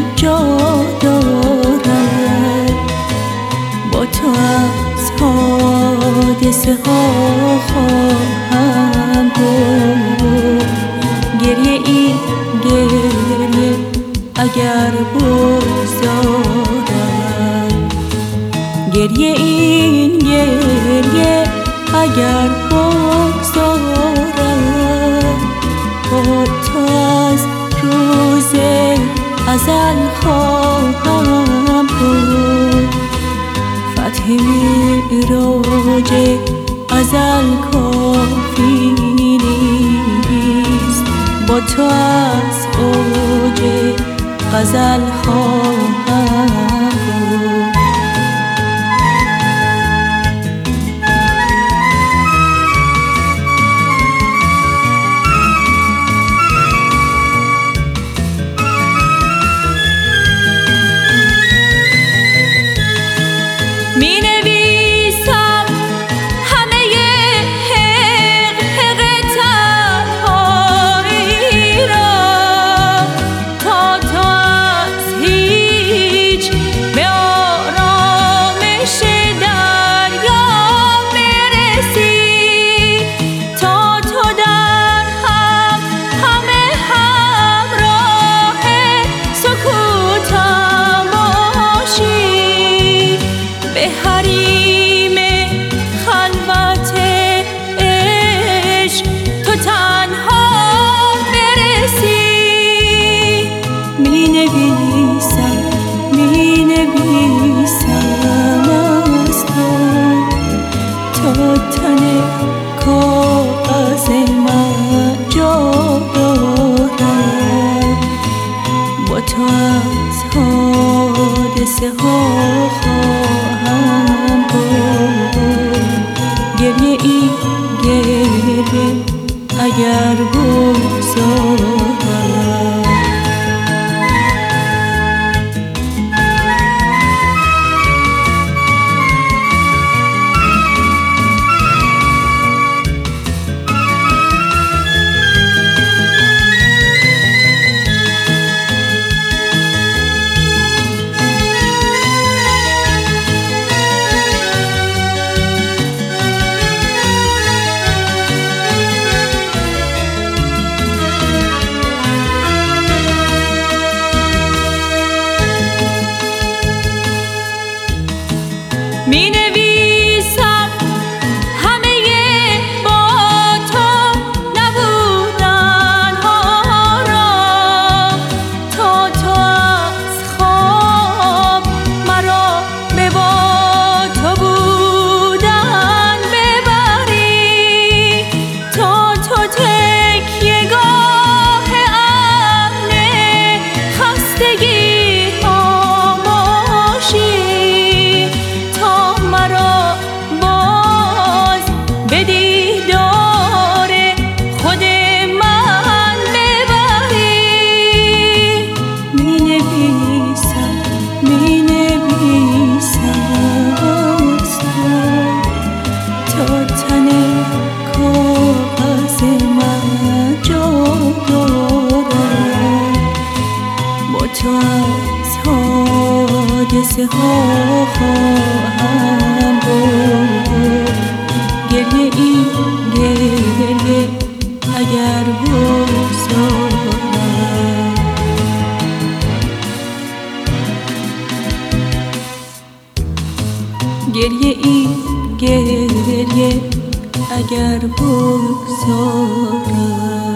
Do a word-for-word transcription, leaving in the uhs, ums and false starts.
جا دارد. با تو از حادثه ها خواهم بود. گریه این گریه اگر بگذارم، گریه این گریه اگر بگذارم. با تو از روز ازل خواهم بود. فتح میراج ازل کافی نیست. با تو از اوج غزل خواهم بود. می نویسم همه حق حق تنهایی را، تا تو از هیچ به آرامش دریا برسی. تا تو در هم همه همراه سکوتم باشی. به حریم خلوت عشق تو تنها برسی. می نویسم می نویسم از تو، تا تن کاغذ من جا دارد. با تو از حادثه ها خواهم بود. گریه این گریه اگر بگذارم. می نویسم همه با تو نبودن ها را، تا تو از خواب مرا به با تو بودن ببری. تا تو تکیه‌گاه امن خستگی ها باشی. مرا باز به دیدار خود من ببری. می نویسم می نویسم از تو، تا تن کاغذ من جا دارد. با تو از حادثه ها خواهم بود. گریه این گریه اگر بگذارم. گریه این گریه اگر بگذارم.